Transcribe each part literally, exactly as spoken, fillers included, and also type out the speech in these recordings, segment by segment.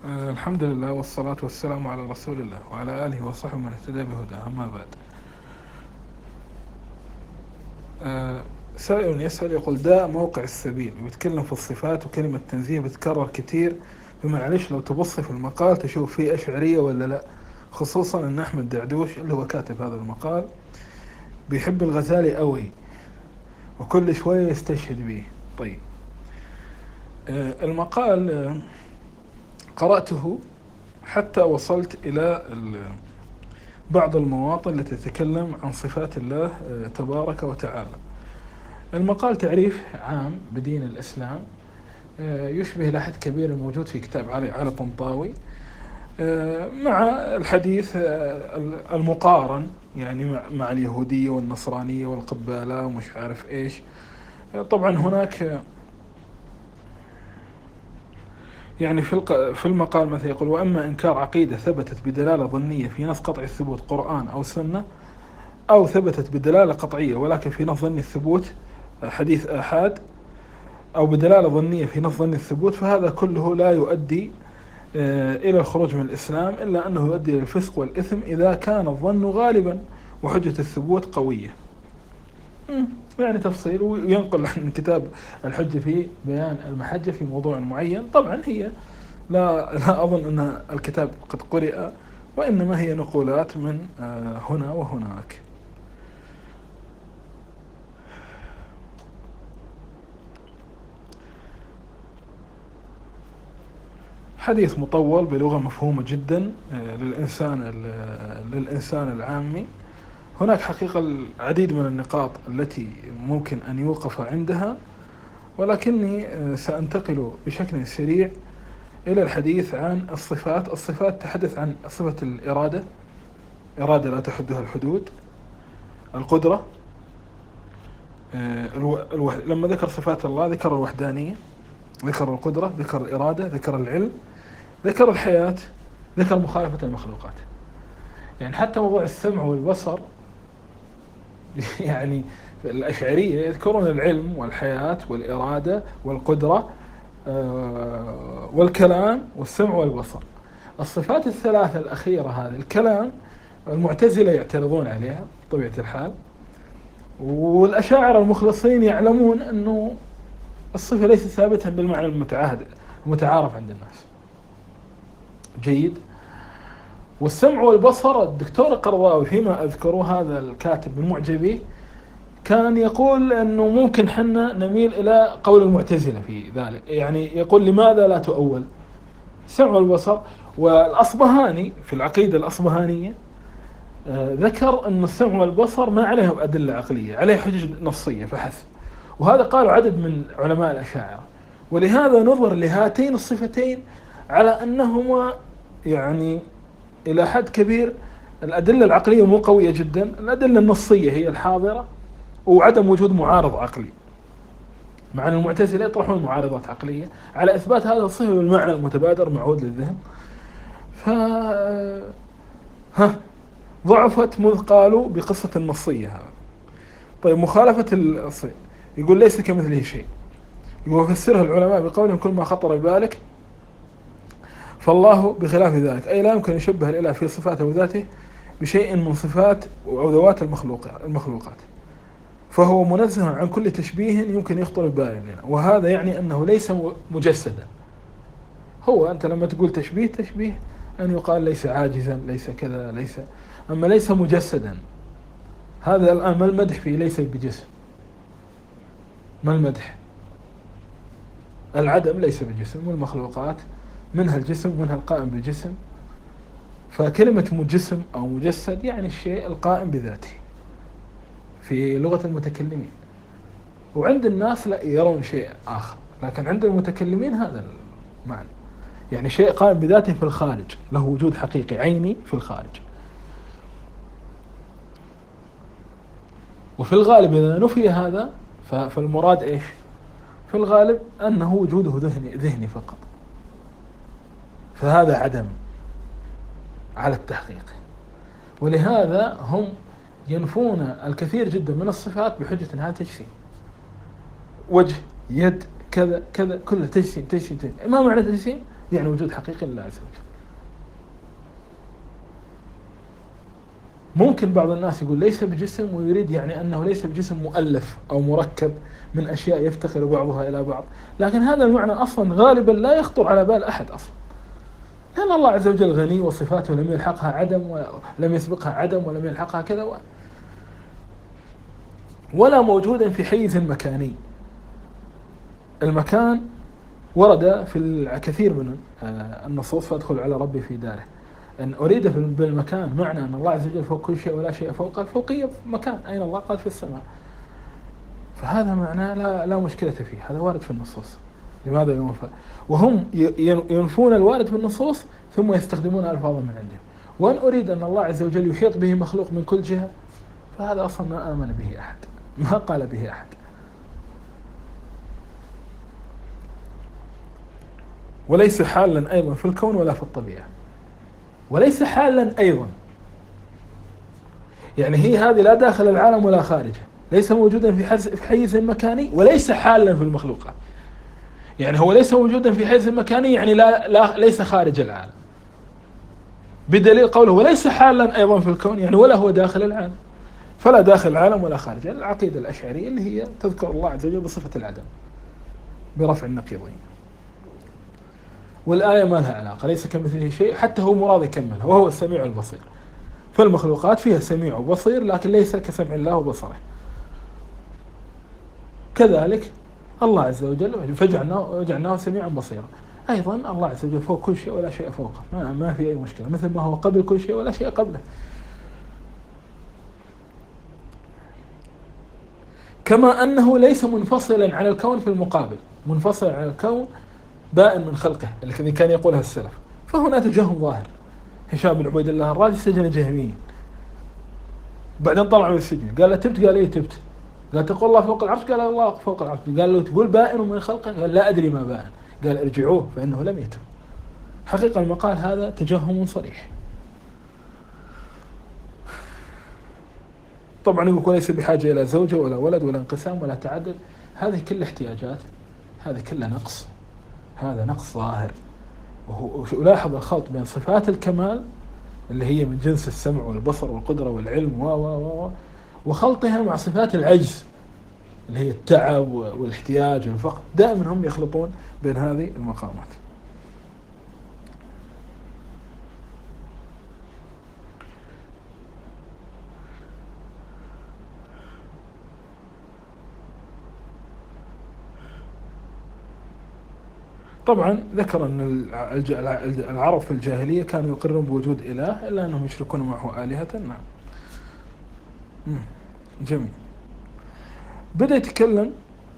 آه، الحمد لله والصلاة والسلام على رسول الله وعلى آله وصحبه من اهتدى بهداه. أما بعد، آه، سائل يسأل يقول: ده موقع السبيل بيتكلم في الصفات وكلمة تنزيه بتكرر كتير، فمعلش لو تبصي في المقال تشوف فيه أشعرية ولا لا، خصوصا أن أحمد دعدوش اللي هو كاتب هذا المقال بيحب الغزالي قوي وكل شوية يستشهد به. طيب، آه، المقال آه، قرأته حتى وصلت إلى ال- بعض المواطن التي تتكلم عن صفات الله آه، تبارك وتعالى. المقال تعريف عام بدين الإسلام، آه، يشبه إلى حد كبير الموجود في كتاب علي علي طنطاوي، آه، مع الحديث آه، المقارن يعني مع مع اليهودية والنصرانية والقبالة ومش عارف إيش. آه، طبعا هناك يعني في الق- في المقال مثلا يقول: وأما إنكار عقيدة ثبتت بدلالة ظنية في نص قطعي الثبوت قرآن أو سنة، أو ثبتت بدلالة قطعية ولكن في نص ظني الثبوت حديث آحاد، أو بدلالة ظنية في نص ظني الثبوت، فهذا كله لا يؤدي آه، إلى الخروج من الإسلام، إلا أنه يؤدي إلى الفسق والإثم إذا كان الظن غالبا وحجة الثبوت قوية. مم، يعني تفصيل، وينقل عن كتاب الحجة في بيان المحجة في موضوع معين. طبعا هي لا لا أظن أن الكتاب قد قرئ، وإنما هي نقولات من آه، هنا وهناك. حديث مطول بلغة مفهومة جدا آه، للإنسان ال- للإنسان العامي. هناك حقيقة العديد من النقاط التي ممكن أن يوقف عندها، ولكني آه، سأنتقل بشكل سريع إلى الحديث عن الصفات. الصفات تحدث عن صفة الإرادة، إرادة لا تحدها الحدود. القدرة، آه، الو... الوح... لما ذكر صفات الله ذكر الوحدانية، ذكر القدرة، ذكر الإرادة، ذكر العلم، ذكر الحياة، ذكر مخالفة المخلوقات. يعني حتى موضوع السمع والبصر يعني الأشعرية يذكرون العلم والحياة والإرادة والقدرة آه، والكلام والسمع والبصر. الصفات الثلاثة الأخيرة هذه، الكلام، المعتزلة يعترضون عليها بطبيعة الحال، والأشاعرة المخلصين يعلمون أنه الصفة ليست ثابتة بالمعنى المتعاهد المتعارف عند الناس. جيد. والسمع والبصر، الدكتور القرضاوي فيما أذكره، هذا الكاتب المعجبي، كان يقول أنه ممكن حنا نميل إلى قول المعتزلة في ذلك. يعني يقول: لماذا لا تؤول السمع والبصر؟ والأصبهاني في العقيدة الأصبهانية آه، ذكر أن السمع والبصر ما عليهم أدلة عقلية، عليه حجج نصية فحسب. وهذا قالوا عدد من علماء الأشاعرة. ولهذا نظر لهاتين الصفتين على أنهما يعني إلى حد كبير الأدلة العقلية مو قوية جدا، الأدلة النصية هي الحاضرة، وعدم وجود معارض عقلي. مع أن المعتزلة يطرحون معارضات عقلية على إثبات هذا الصفة بالمعنى المتبادر معود للذهن. ف ها ضعفت مذ قالوا بقصة النصية هذا. طيب، مخالفة الصفة، يقول: ليس كمثله شيء. يفسرها العلماء بقولهم: كل ما خطر ببالك، فالله بخلاف ذلك، أي لا يمكن يشبه الإله في صفاته وذاته بشيء من صفات أو ذوات المخلوقات، فهو منزه عن كل تشبيه يمكن يخطر ببالنا، وهذا يعني أنه ليس مجسدا. هو أنت لما تقول تشبيه، تشبيه أن يقال ليس عاجزا، ليس كذا، ليس، أما ليس مجسدا. هذا الآن ما المدح فيه ليس بجسم؟ ما المدح؟ العدم ليس بجسم، والمخلوقات منها الجسم ومنها القائم بالجسم. فكلمة مجسم أو مجسد يعني الشيء القائم بذاته في لغة المتكلمين، وعند الناس لا، يرون شيء آخر، لكن عند المتكلمين هذا المعنى، يعني شيء قائم بذاته في الخارج، له وجود حقيقي عيني في الخارج. وفي الغالب إذا نفي هذا فالمراد إيش؟ في الغالب أنه وجوده ذهني, ذهني فقط، فهذا عدم على التحقيق. ولهذا هم ينفون الكثير جدا من الصفات بحجة أنها تجسيم، وجه، يد، كذا كذا، كله تجسيم تجسيم تجسيم. ما معنى تجسيم؟ يعني وجود حقيقي لله عز وجل. ممكن بعض الناس يقول ليس بجسم ويريد يعني أنه ليس بجسم مؤلف أو مركب من أشياء يفتقر بعضها إلى بعض، لكن هذا المعنى أصلا غالبا لا يخطر على بال أحد أصلا، لأن الله عز وجل غني وصفاته لم يلحقها عدم ولم يسبقها عدم ولم يلحقها كذا، ولا موجودا في حيز مكاني. المكان ورد في الكثير من النصوص، فأدخل على ربي في داره، أن أريد بالمكان معنى أن الله عز وجل فوق كل شيء ولا شيء فوق الفوقية مكان. أين الله؟ قال في السماء. فهذا معناه لا, لا مشكلة فيه، هذا وارد في النصوص. لماذا ينفى؟ وهم ينفون الوارد في النصوص ثم يستخدمون ألفاظا من عندهم. وأن أريد أن الله عز وجل يحيط به مخلوق من كل جهة، فهذا أصلا ما آمن به أحد، ما قال به أحد. وليس حالا أيضا في الكون ولا في الطبيعة. وليس حالا أيضا يعني هي هذه لا داخل العالم ولا خارجه، ليس موجودا في حيز مكاني، وليس حالا في المخلوقات. يعني هو ليس موجودا في حيز مكاني يعني لا, لا ليس خارج العالم، بدليل قوله وليس حالا أيضا في الكون، يعني ولا هو داخل العالم، فلا داخل العالم ولا خارج. العقيدة الأشعرية اللي هي تذكر الله عز وجل بصفة العدم برفع النقيضين. والآية ما لها علاقة، ليس كمثله شيء، حتى هو مراد يكملها وهو السميع البصير. فالمخلوقات فيها سميع وبصير لكن ليس كسمع الله وبصره. كذلك الله عز وجل فجعلناه وجعلناه سميعا بصيرا. أيضا الله عز وجل فوق كل شيء ولا شيء فوقه، ما, ما في أي مشكلة، مثل ما هو قبل كل شيء ولا شيء قبله. كما أنه ليس منفصلا عن الكون في المقابل، منفصل عن الكون بائن من خلقه الذي كان يقولها السلف. فهنا تجهم ظاهر. هشام بن عبيد الله الرازي سجن جهميين، بعدين طلع من السجن، قال له تبت؟ قال ايه تبت؟ قال تقول الله فوق العرش؟ قال الله فوق العرش. قال له تقول بائن من خلقه؟ قال لا أدري ما بائن. قال ارجعوه فإنه لم يتب. حقيقة المقال هذا تجهم صريح. طبعا يقول ليس بحاجة إلى زوجة ولا ولد ولا انقسام ولا تعدد، هذه كل احتياجات، هذا كله نقص، هذا نقص ظاهر. ولاحظ الخلط بين صفات الكمال اللي هي من جنس السمع والبصر والقدرة والعلم و و و وخلطها مع صفات العجز اللي هي التعب والاحتياج والفقر. دائما هم يخلطون بين هذه المقامات. طبعا ذكر أن العرب في الجاهلية كانوا يقرون بوجود إله إلا أنهم يشركون معه آلهة. نعم جميل. بدأ يتكلم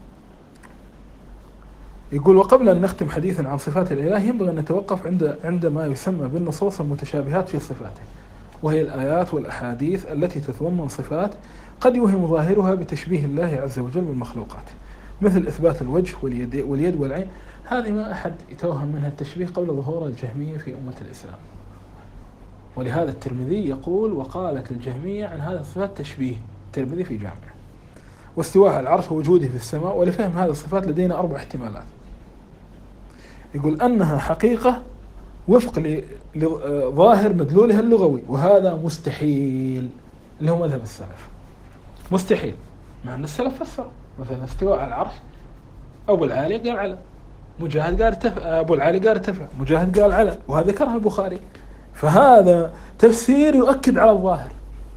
يقول وقبل أن نختم حديثا عن صفات الإله ينبغي أن نتوقف عند عند ما يسمى بالنصوص المتشابهات في صفاته، وهي الآيات والأحاديث التي تتضمن صفات قد يوهم ظاهرها بتشبيه الله عز وجل بالمخلوقات، مثل إثبات الوجه واليد, واليد والعين. هذه ما أحد يتوهم منها التشبيه قبل ظهور الجهمية في أمة الإسلام. ولهذا الترمذي يقول وقالت الجهمية عن هذا الصفات تشبيه، الترمذي في جامعه. واستواء على العرش ووجوده في السماء. ولفهم هذه الصفات لدينا أربع احتمالات. يقول أنها حقيقة وفق لظاهر مدلولها اللغوي، وهذا مستحيل اللي هو مذهب السلف، مستحيل. مع أن السلف فسر مثلا استواء على العرش، أبو العالي قال على، مجاهد قال ارتفع، أبو العالي قال ارتفع، مجاهد قال على، وهذا ذكرها البخاري. فهذا تفسير يؤكد على الظاهر.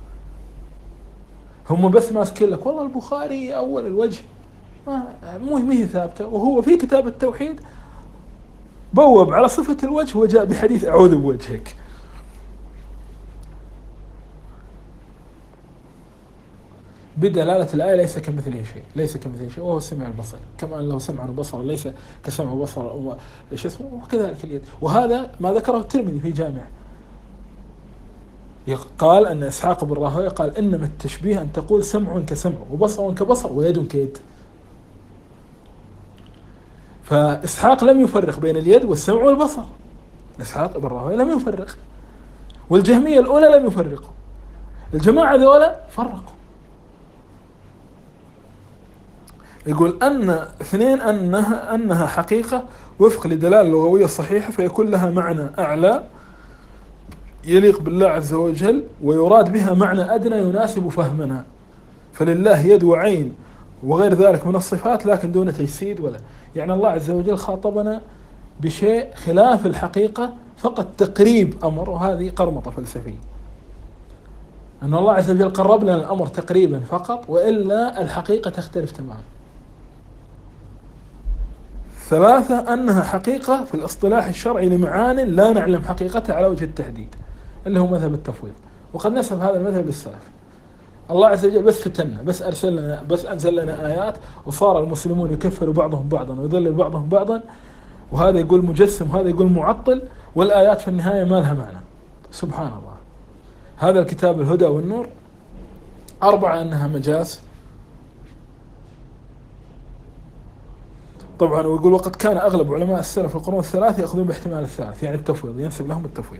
هم بس ماسكين لك والله البخاري أول الوجه مو هي ثابتة، وهو في كتاب التوحيد بوب على صفة الوجه وجاء بحديث أعوذ بوجهك. بدلالة الآية ليس كمثله شيء، ليس كمثله شيء وهو السميع البصير، كما أن له سمع وبصر ليس كسمع وبصر وإيش اسمه، وكذلك اليد. وهذا ما ذكره الترمذي في جامع. قال أن إسحاق بن راهويه قال إنما التشبيه أن تقول سمع كسمع وبصر كبصر ويد كيد. فإسحاق لم يفرق بين اليد والسمع والبصر، إسحاق بن راهويه لم يفرق، والجهمية الأولى لم يفرقوا، الجماعة ذولا فرقوا. يقول أن اثنين أنها, أنها حقيقة وفق للدلالة اللغوية الصحيحة فيكون لها معنى أعلى يليق بالله عز وجل، ويراد بها معنى أدنى يناسب فهمنا. فلله يد وعين وغير ذلك من الصفات لكن دون تجسيد ولا، يعني الله عز وجل خاطبنا بشيء خلاف الحقيقة فقط تقريب أمر، وهذه قرمطة فلسفية، أن الله عز وجل قرب لنا الأمر تقريبا فقط، وإلا الحقيقة تختلف تماما. ثلاثة، أنها حقيقة في الاصطلاح الشرعي لمعان لا نعلم حقيقتها على وجه التحديد، اللي هو مذهب التفويض، وقد نسب هذا المذهب للسلف. الله عز وجل بس فتنا، بس أرسل لنا، بس أنزل لنا آيات، وصار المسلمون يكفروا بعضهم بعضا ويضلل بعضهم بعضا، وهذا يقول مجسم وهذا يقول معطل، والآيات في النهاية ما لها معنى. سبحان الله. هذا الكتاب الهدى والنور. أربعة، أنها مجاز. طبعا ويقول وقد كان أغلب علماء السلف في القرون الثلاث يأخذون باحتمال الثالث، يعني التفويض، ينسب لهم التفويض.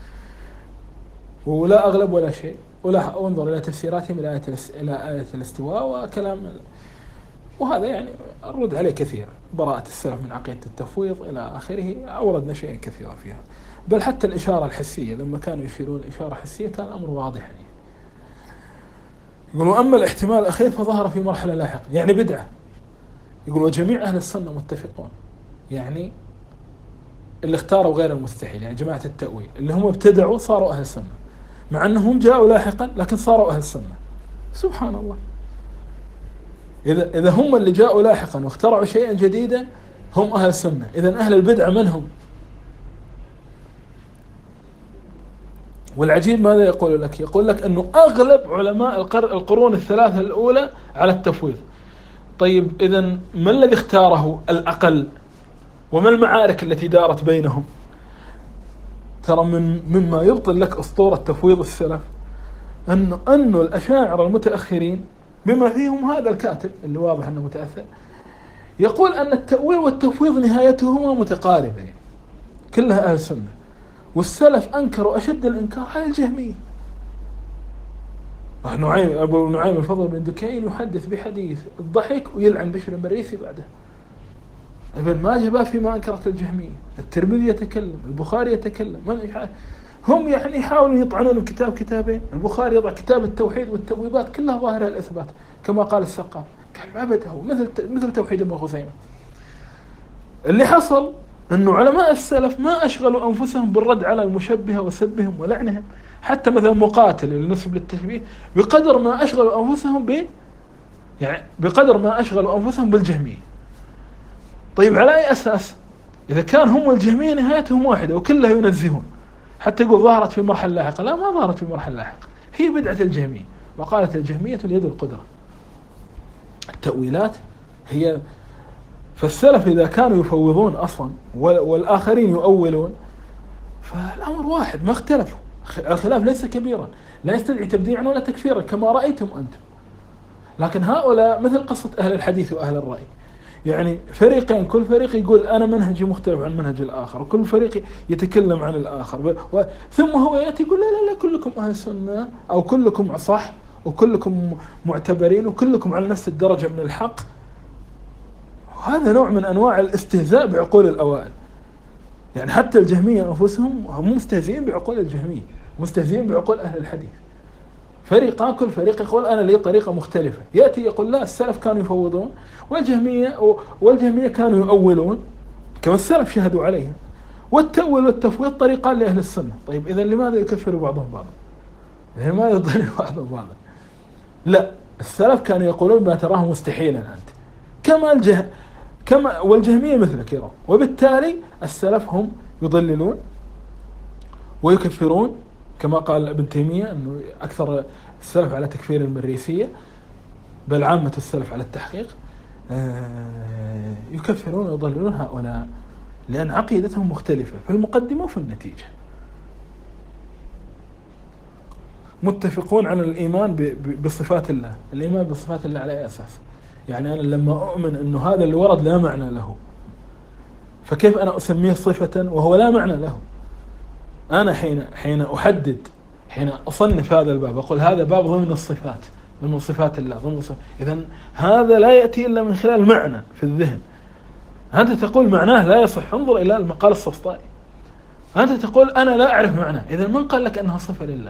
ولا أغلب ولا شيء، ولا انظر إلى تفسيراتهم إلى آية إلى آية الاستواء وكلام، وهذا يعني الرد عليه كثير، براءة السلف من عقيدة التفويض إلى آخره، أوردنا شيئا كثيرا فيها. بل حتى الإشارة الحسية لما كانوا يشيرون إشارة حسية كان الأمر واضح. يعني يقولوا أما الاحتمال الأخير فظهر في مرحلة لاحقة، يعني بدعة. يقول وجميع أهل السنة متفقون، يعني اللي اختاروا غير المستحيل، يعني جماعة التأويل اللي هم ابتدعوا صاروا أهل السنة، مع أنهم جاءوا لاحقا لكن صاروا أهل السنة. سبحان الله. إذا إذا هم اللي جاءوا لاحقا واخترعوا شيئا جديدا هم أهل السنة، إذا أهل البدعة من هم؟ والعجيب ماذا يقول لك؟ يقول لك أنه أغلب علماء القرون الثلاثة الأولى على التفويض. طيب إذا ما الذي اختاره الأقل؟ وما المعارك التي دارت بينهم؟ ترى من مما يبطل لك أسطورة تفويض السلف أنه أنه الأشاعرة المتأخرين بما فيهم هذا الكاتب اللي واضح أنه متأثر يقول أن التأويل والتفويض نهايتهما متقاربة، كلها أهل سنة. والسلف أنكروا أشد الإنكار على الجهمية. نعيم أبو نعيم الفضل بن دكين يحدث بحديث الضحك ويلعن بشر المريسي بعده. ابن ماجه بقى فيما أنكرت الجهمية، الترمذي يتكلم، البخاري يتكلم، هم يعني يحاولون يطعنون الكتاب كتابين. البخاري يضع كتاب التوحيد والتبويبات كلها ظاهرة الإثبات كما قال السقاف، قال عبده مثل مثل توحيد ابن خزيمة. اللي حصل أنه علماء السلف ما أشغلوا أنفسهم بالرد على المشبهة وسبهم ولعنهم، حتى مثلا مقاتل اللي نسب للتشبيه، بقدر ما أشغلوا أنفسهم ب يعني بقدر ما أشغلوا أنفسهم بالجهمية. طيب على أي أساس؟ إذا كان هم الجهمية نهايتهم واحدة وكلها ينزهون، حتى يقول ظهرت في مرحلة لاحقة، لا ما ظهرت في مرحلة لاحقة، هي بدعة الجهمية. وقالت الجهمية اليد القدرة، التأويلات هي. فالسلف إذا كانوا يفوضون أصلا والآخرين يؤولون فالأمر واحد ما اختلفوا، الخلاف ليس كبيرا لا يستدعي تبديعا ولا تكفيرا كما رأيتم أنتم. لكن هؤلاء مثل قصة أهل الحديث وأهل الرأي، يعني فريقين كل فريق يقول أنا منهجي مختلف عن منهج الآخر، وكل فريق يتكلم عن الآخر، ثم هو يأتي يقول لا لا لا كلكم أهل السنة أو كلكم صح وكلكم معتبرين وكلكم على نفس الدرجة من الحق. وهذا نوع من أنواع الاستهزاء بعقول الأوائل. يعني حتى الجهمية أنفسهم هم مستهزئين بعقول الجهمية، مستهزئين بعقول أهل الحديث. فريقان كل فريق يقول أنا لي طريقة مختلفة، يأتي يقول لا السلف كانوا يفوضون والجهمية والجهمية كانوا يؤولون كما السلف شهدوا عليها، والتأويل والتفويض طريقان لأهل السنة. طيب إذا لماذا يكفر بعضهم بعضا؟ لماذا يضل بعضهم بعضا؟ لا، السلف كانوا يقولون ما تراه مستحيلا أنت، كما الجه كما والجهمية مثلك يرون، وبالتالي السلف هم يضللون ويكفرون كما قال ابن تيمية أنه أكثر السلف على تكفير المريسية، بل عامة السلف على التحقيق، يكفرون ويضللون هؤلاء لأن عقيدتهم مختلفة في المقدمة وفي النتيجة. متفقون على الإيمان بصفات الله. الإيمان بصفات الله على أي أساس؟ يعني أنا لما أؤمن أنه هذا اللي ورد لا معنى له، فكيف أنا أسميه صفة وهو لا معنى له؟ أنا حين حين أحدد حين أصنف هذا الباب أقول هذا باب ضمن الصفات، ضمن صفات الله، ضمن صفات. إذن هذا لا يأتي إلا من خلال معنى في الذهن. أنت تقول معناه لا يصح، انظر إلى المقال السفسطائي. أنت تقول أنا لا أعرف معناه، إذا من قال لك أنها صفة لله؟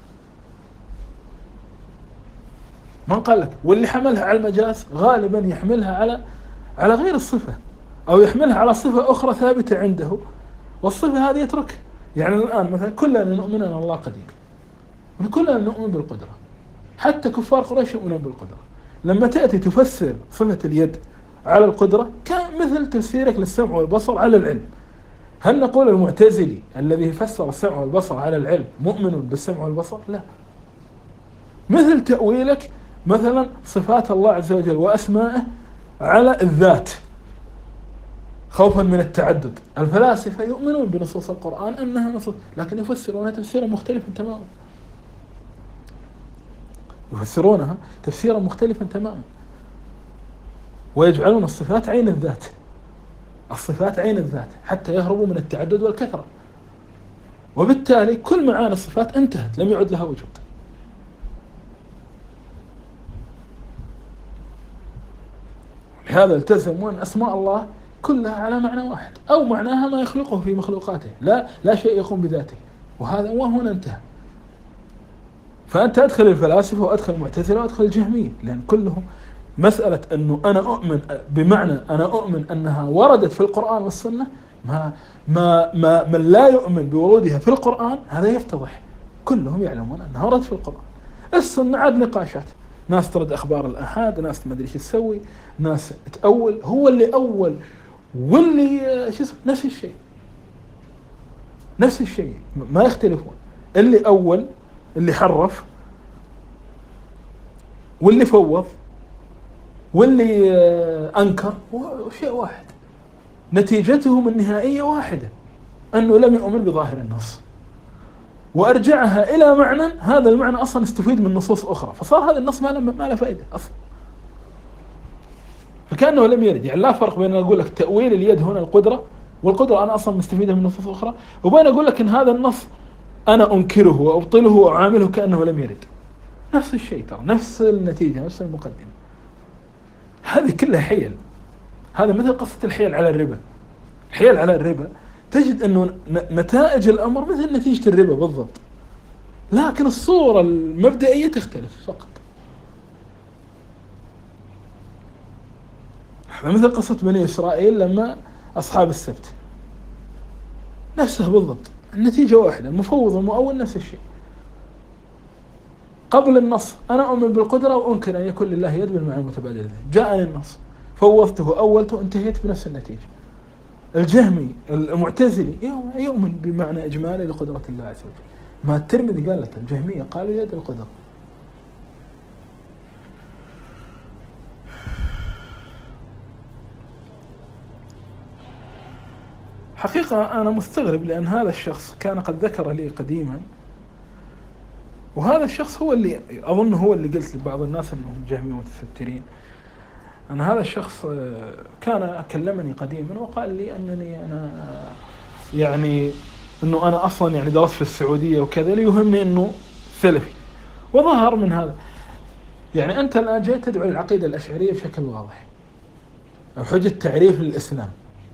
من قال لك؟ واللي حملها على المجاز غالبا يحملها على على غير الصفة، أو يحملها على صفة أخرى ثابتة عنده، والصفة هذه يتركها. يعني الآن مثلا كلنا نؤمن أن الله قدير، وكلنا نؤمن بالقدرة، حتى كفار قريش يؤمنون بالقدرة. لما تأتي تفسر صفة اليد على القدرة كان مثل تفسيرك للسمع والبصر على العلم. هل نقول المعتزلي الذي فسر السمع والبصر على العلم مؤمن بالسمع والبصر؟ لا. مثل تأويلك مثلا صفات الله عز وجل وأسمائه على الذات خوفا من التعدد. الفلاسفة يؤمنون بنصوص القرآن أنها نصوص، لكن يفسرونها تفسيرا مختلفا تماما، يفسرونها تفسيرا مختلفا تماما، ويجعلون الصفات عين الذات، الصفات عين الذات حتى يهربوا من التعدد والكثرة، وبالتالي كل معاني الصفات انتهت، لم يعد لها وجود. لهذا التزموا أن أسماء الله كلها على معنى واحد، أو معناها ما يخلقه في مخلوقاته، لا لا شيء يقوم بذاته، وهذا وهنا انتهى. فأنت أدخل الفلاسفة وأدخل المعتزلة وأدخل الجهمية، لأن كلهم مسألة أنه أنا أؤمن بمعنى أنا أؤمن أنها وردت في القرآن والسنة، ما ما ما من لا يؤمن بورودها في القرآن هذا يفتضح. كلهم يعلمون أنها وردت في القرآن. السنة عاد نقاشات، ناس ترد أخبار الآحاد، ناس ما أدري إيش تسوي، ناس تأول. هو اللي أول واللي شو اسمه نفس الشيء، نفس الشيء ما يختلفون. اللي أول اللي حرف واللي فوض واللي أنكر شيء واحد، نتيجتهم النهائية واحدة، أنه لم يؤمن بظاهر النص وأرجعها إلى معنى، هذا المعنى أصلا استفيد من نصوص أخرى، فصار هذا النص ما له ما له فائدة أصلا، فكأنه لم يرد. يعني لا فرق بين أقول لك تأويل اليد هنا القدرة، والقدرة أنا أصلا مستفيدة من نصوص أخرى، وبين أقول لك إن هذا النص أنا أنكره وأبطله وأعامله كأنه لم يرد. نفس الشيء ترى، نفس النتيجة، نفس المقدمة. هذه كلها حيل. هذا مثل قصة الحيل على الربا. الحيل على الربا تجد أنه نتائج الأمر مثل نتيجة الربا بالضبط، لكن الصورة المبدئية تختلف فقط. مثل قصة بني إسرائيل لما أصحاب السبت، نفسها بالضبط، النتيجة واحدة، المفوض والمؤول نفس الشيء. قبل النص أنا أؤمن بالقدرة وأنكر أن يكون لله يد بالمعنى المتبادل، جاءني النص فوضته أولته انتهيت بنفس النتيجة. الجهمي المعتزلي يؤمن بمعنى إجمالي لقدرة الله عز وجل. ما الترمذي قال لك الجهمية قالوا يد القدرة. حقيقة أنا مستغرب، لأن هذا الشخص كان قد ذكر لي قديما، وهذا الشخص هو اللي أظن هو اللي قلت لبعض الناس أنهم جهمي متسترين. أنا هذا الشخص كان كلمني قديما وقال لي أنني أنا يعني أنه أنا أصلا يعني درست في السعودية وكذا، ليهمني أنه سلفي، وظهر من هذا. يعني أنت الآن جاي تدعو العقيدة الأشعرية بشكل واضح أو حجة تعريف للإسلام،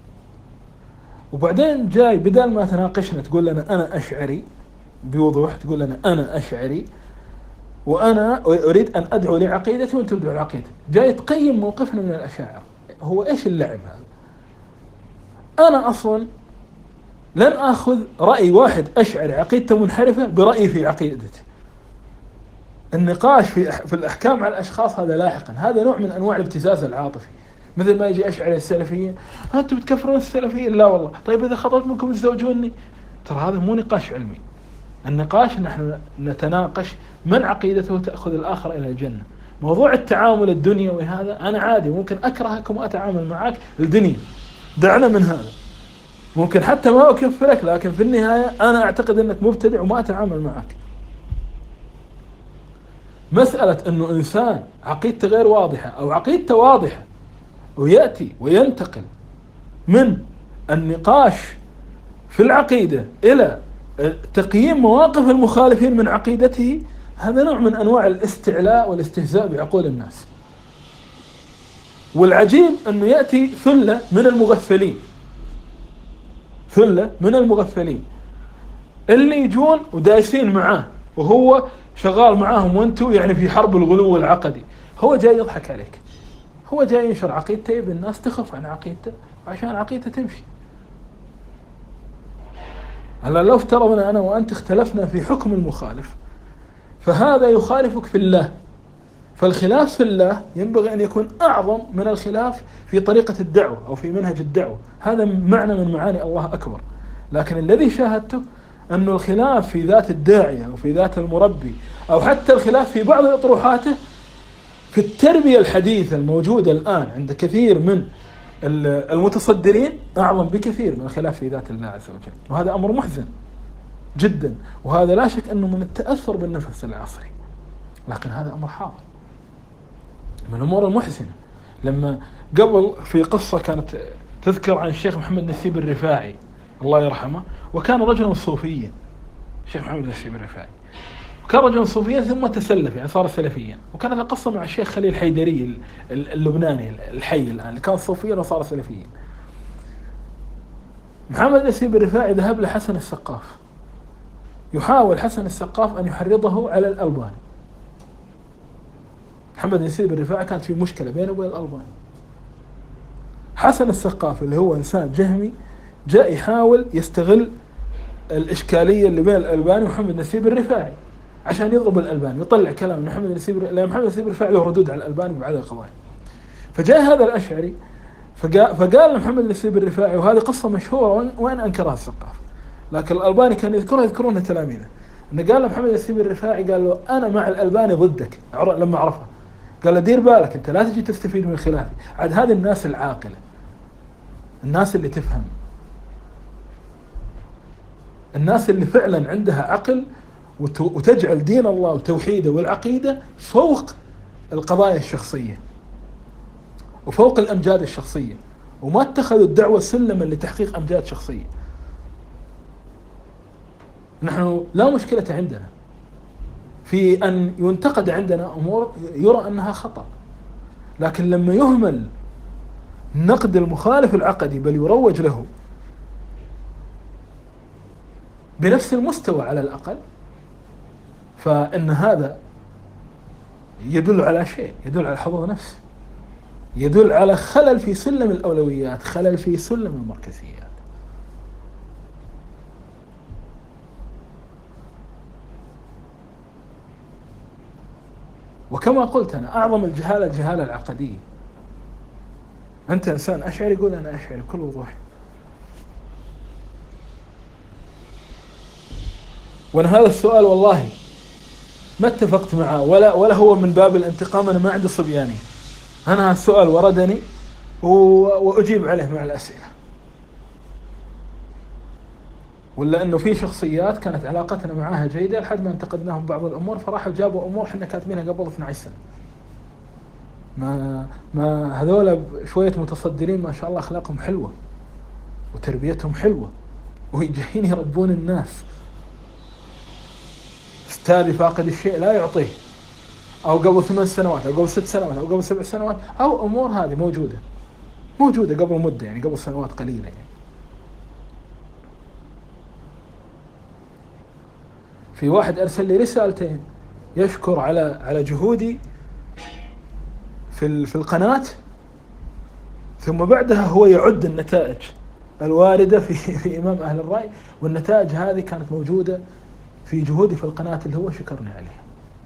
وبعدين جاي بدل ما تناقشنا تقول لنا أنا أشعري بوضوح، تقول لنا أنا أشعري وأنا أريد أن أدعو لعقيدتي وأنت تدعو العقيدة، جاي تقيم موقفنا من الأشاعرة. هو إيش اللعب هذا؟ أنا أصلا لن أخذ رأي واحد أشعري عقيدته منحرفة برأيي في عقيدته. النقاش في في الأحكام على الأشخاص هذا لاحقا، هذا نوع من أنواع الابتزاز العاطفي. مثل ما يجي أشعري السلفيين، أنتم بتكفرون السلفيين، لا والله، طيب إذا خطبت منكم تزوجوني. ترى هذا مو نقاش علمي. النقاش نحن نتناقش من عقيدته تأخذ الآخر إلى الجنة. موضوع التعامل الدنيوي هذا أنا عادي، ممكن أكرهك وما أتعامل معك الدنيا، دعنا من هذا. ممكن حتى ما أكفرك، لكن في النهاية أنا أعتقد أنك مبتدع وما أتعامل معك. مسألة أنه إنسان عقيدته غير واضحة أو عقيدته واضحة ويأتي وينتقل من النقاش في العقيدة إلى تقييم مواقف المخالفين من عقيدته، هذا نوع من أنواع الاستعلاء والاستهزاء بعقول الناس. والعجيب أنه يأتي ثلة من المغفلين، ثلة من المغفلين اللي يجون ودايسين معاه وهو شغال معاهم، وانتو يعني في حرب الغلو العقدي. هو جاي يضحك عليك، هو جاي ينشر عقيدته، يبي الناس تخف عن عقيدته عشان عقيدته تمشي. هلا لو افترضنا أنا وأنت اختلفنا في حكم المخالف، فهذا يخالفك في الله، فالخلاف في الله ينبغي أن يكون أعظم من الخلاف في طريقة الدعوة أو في منهج الدعوة. هذا معنى من معاني الله أكبر. لكن الذي شاهدته أن الخلاف في ذات الداعية أو في ذات المربي، أو حتى الخلاف في بعض أطروحاته في التربية الحديثة الموجودة الآن عند كثير من المتصدرين، أعظم بكثير من الخلاف في ذات الله عز وجل. وهذا أمر محزن جدا، وهذا لا شك أنه من التأثر بالنفس العصري، لكن هذا أمر حاضر من الأمور المحزنة. لما قبل في قصة كانت تذكر عن الشيخ محمد نسيب الرفاعي الله يرحمه، وكان رجلا صوفيا، الشيخ محمد نسيب الرفاعي كان رجلا صوفيا ثم تسلف، يعني صار سلفيا. وكانت القصة مع الشيخ خليل حيدري اللبناني الحي الآن، اللي كان صوفيا وصار سلفيا. محمد نسيب الرفاعي ذهب لحسن السقاف، يحاول حسن السقاف أن يحرضه على الألباني. محمد نسيب الرفاعي كانت في مشكلة بينه وبين الألباني. حسن السقاف اللي هو إنسان جهمي جاء يحاول يستغل الإشكالية اللي بين الألباني ومحمد نسيب الرفاعي عشان يضرب الألباني ويطلع كلام محمد نسيب، لأن محمد نسيب الرفاعي له ردود على الألباني بعد القضايا. فجاء هذا الأشعري فقال, فقال لمحمد نسيب الرفاعي، وهذه قصة مشهورة وين أنكرها السقاف، لكن الألباني كان يذكرها يذكرونها تلاميذه، أنه قال لمحمد نسيب الرفاعي قال له أنا مع الألباني ضدك. لما عرفها قال له دير بالك أنت لا تجي تستفيد من خلافي. عاد هذه الناس العاقلة، الناس اللي تفهم، الناس اللي فعلا عندها عقل وتجعل دين الله وتوحيده والعقيدة فوق القضايا الشخصية وفوق الأمجاد الشخصية، وما اتخذوا الدعوة سلما لتحقيق أمجاد شخصية. نحن لا مشكلة عندنا في أن ينتقد عندنا أمور يرى أنها خطأ، لكن لما يهمل نقد المخالف العقدي بل يروج له بنفس المستوى على الأقل، فإن هذا يدل على شيء، يدل على حظوظ نفس، يدل على خلل في سلم الأولويات، خلل في سلم المركزيات. وكما قلت أنا أعظم الجهالة الجهالة العقدية. أنت إنسان أشعري يقول أنا أشعري بكل وضوح، وأنا هذا السؤال والله ما اتفقت معه ولا ولا هو من باب الانتقام، أنا ما عندي صبياني، أنا السؤال وردني وأجيب عليه مع الأسئلة. ولا أنه في شخصيات كانت علاقتنا معها جيدة لحد ما انتقدناهم بعض الأمور فراحوا جابوا أمور حنا كاتبينها قبل اثني عشر سنة. ما ما هذول شوية متصدرين ما شاء الله أخلاقهم حلوة وتربيتهم حلوة ويجين يربون الناس. استاذي فاقد الشيء لا يعطيه، أو قبل ثمان سنوات أو قبل ست سنوات أو قبل سبع سنوات، أو أمور هذه موجودة موجودة قبل مدة، يعني قبل سنوات قليلة. يعني في واحد أرسل لي رسالتين يشكر على على جهودي في في القناة، ثم بعدها هو يعد النتائج الواردة في في إمام أهل الرأي، والنتائج هذه كانت موجودة في جهودي في القناة اللي هو شكرني عليها.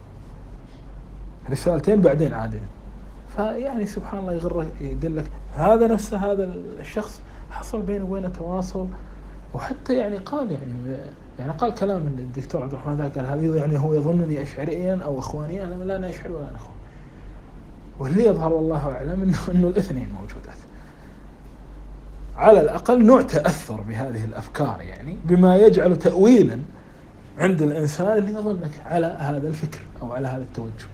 رسالتين بعدين عادل. فيعني سبحان الله يغرك يدلك هذا نفسه، هذا الشخص حصل بينه وبينه تواصل، وحتى يعني قال يعني يعني قال كلام من الدكتور عبد الرحمن ذاك، قال هذا يعني هو يظنني أشعريا أو أخوانيا، أنا لا أنا أشعري ولا أنا أخوان. واللي يظهر والله أعلم إنه إنه الاثنين موجودات، على الأقل نوع تأثر بهذه الأفكار، يعني بما يجعل تأويلا عند الإنسان اللي يظنك على هذا الفكر أو على هذا التوجه.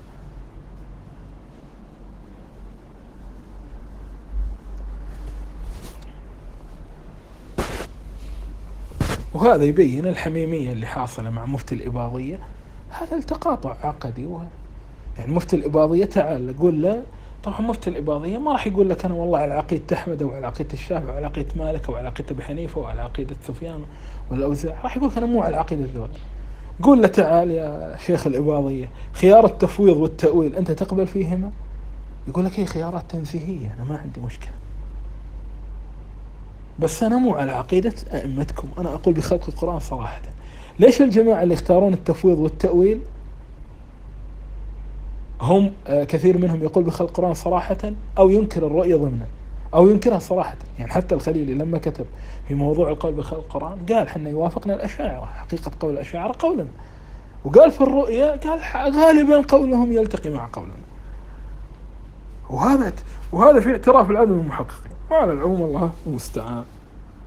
وهذا يبين الحميمية اللي حاصلة مع مفتي الإباضية. هذا التقاطع عقدي، و يعني مفتي الإباضية تعال قول له طبعا مفتي الإباضية ما راح يقول لك أنا والله على عقيدة أحمد أو على عقيدة الشافعي أو على عقيدة مالك أو على عقيدة أبي حنيفة أو على عقيدة سفيان والأوزاعي، راح يقول لك أنا مو على عقيدة ذول. قول له تعال يا شيخ الإباضية، خيار التفويض والتأويل أنت تقبل فيهما؟ يقول لك هي خيارات تنزيهية، أنا ما عندي مشكلة، بس أنا مو على عقيدة أئمتكم، أنا أقول بخلق القرآن صراحة. ليش الجماعة اللي يختارون التفويض والتأويل هم آه كثير منهم يقول بخلق القرآن صراحة أو ينكر الرؤية ضمنا أو ينكرها صراحة؟ يعني حتى الخليلي لما كتب في موضوع القول بخلق القرآن قال حنا يوافقنا الأشاعرة، حقيقة قول الأشاعرة قولا، وقال في الرؤية قال غالبا قولهم يلتقي مع قولنا، وهذا وهذا في اعتراف العلم المحققين. وعلى العموم الله المستعان.